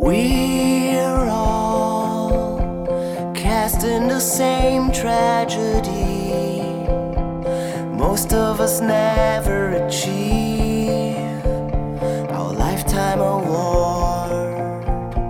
We're all cast in the same tragedy. Most of us never achieve our lifetime award.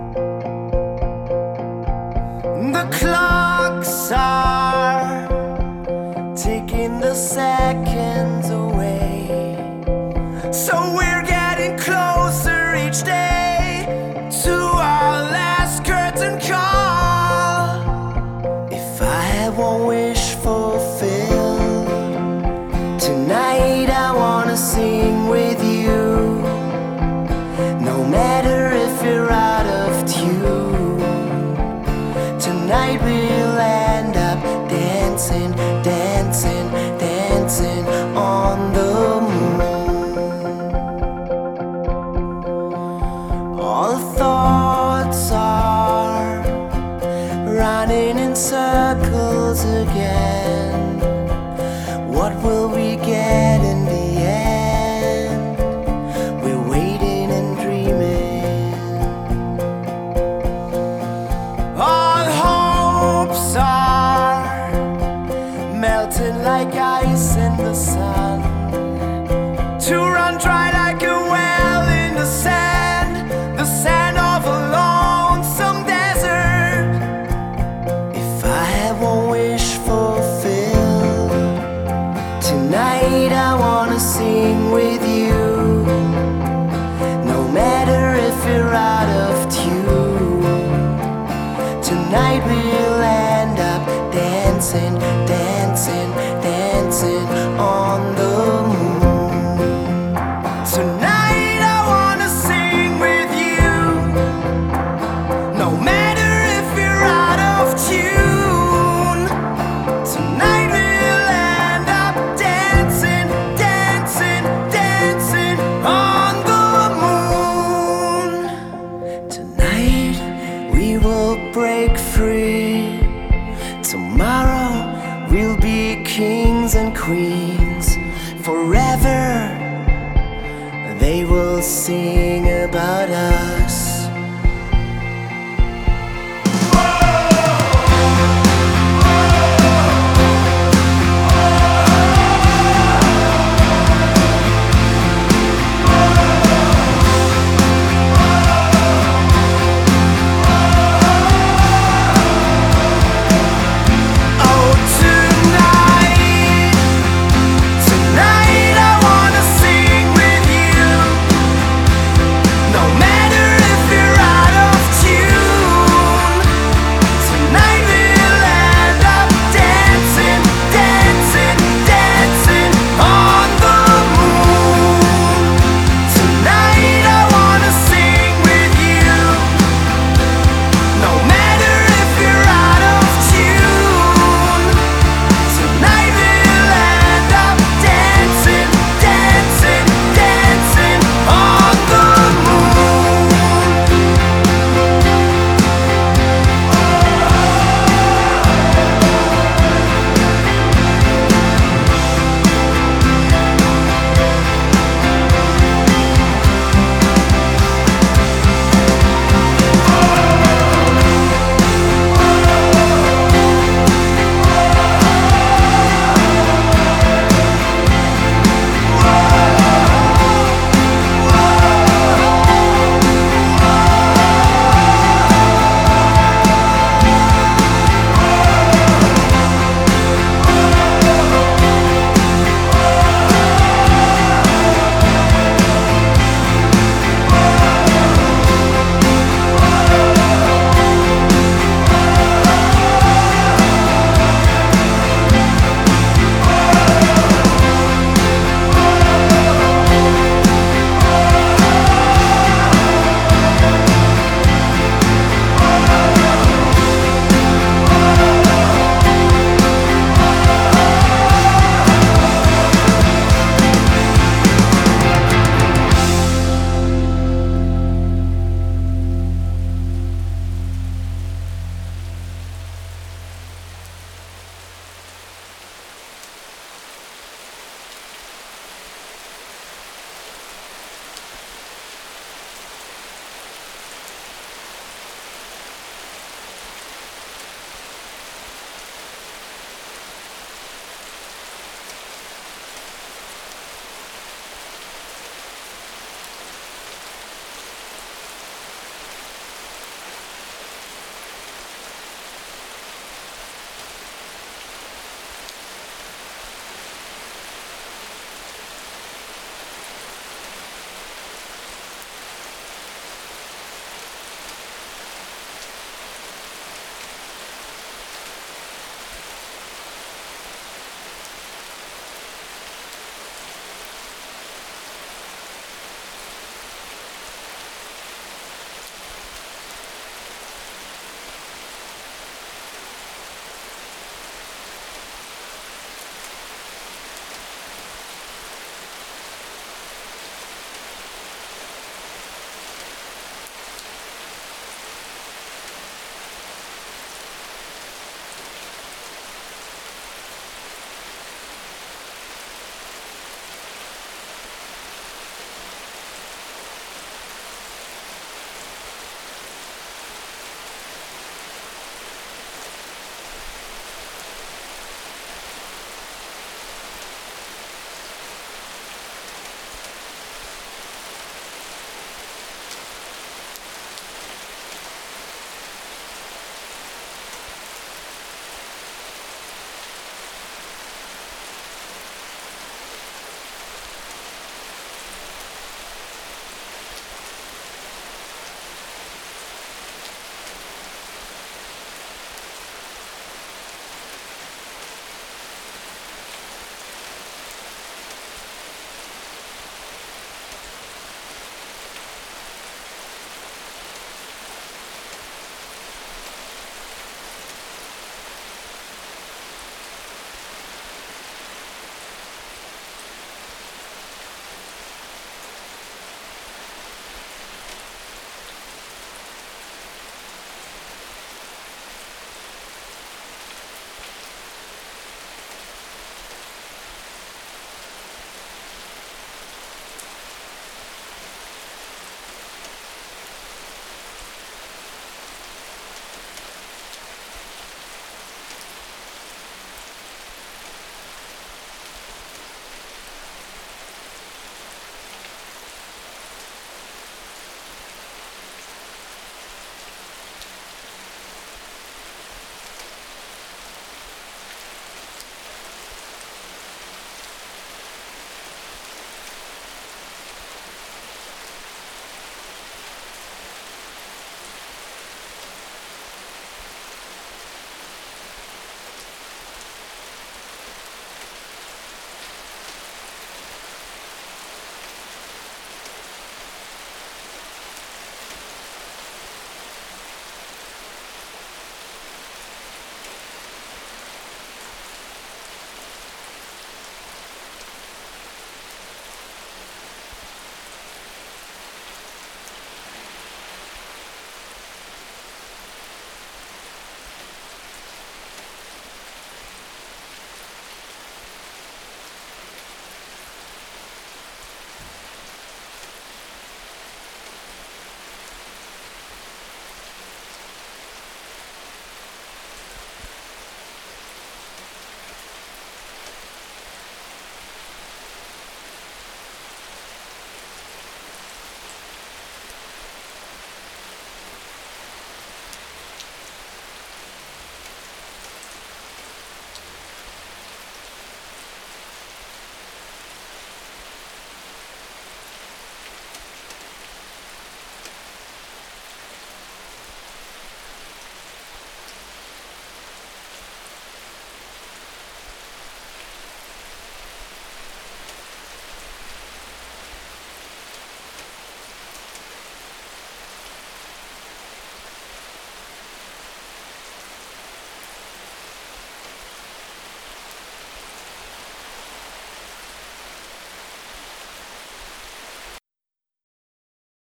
The clocks are ticking the seconds away, so we're getting closer each day to our last curtain call. If I had one wish fulfilled tonight, I wanna sing with you. No matter if you're out of tune, tonight we'll end up dancing, dancing, dancing on the moon. All thoughts are running in circles again. What will we get in the end? We're waiting and dreaming. All hopes are melting like ice in the sun, to run dry like a well in the sand of a lonesome desert. If I had one wish fulfilled tonight, I wanna sing with you. No matter if you're out of tune, tonight we'll end up dancing, dancing, dancing on the moon. Tonight I wanna sing with you. No matter if you're out of tune, tonight we'll end up dancing, dancing, dancing on the moon. Tonight we will break free. Tomorrow we'll be kings and queens. Forever they will sing.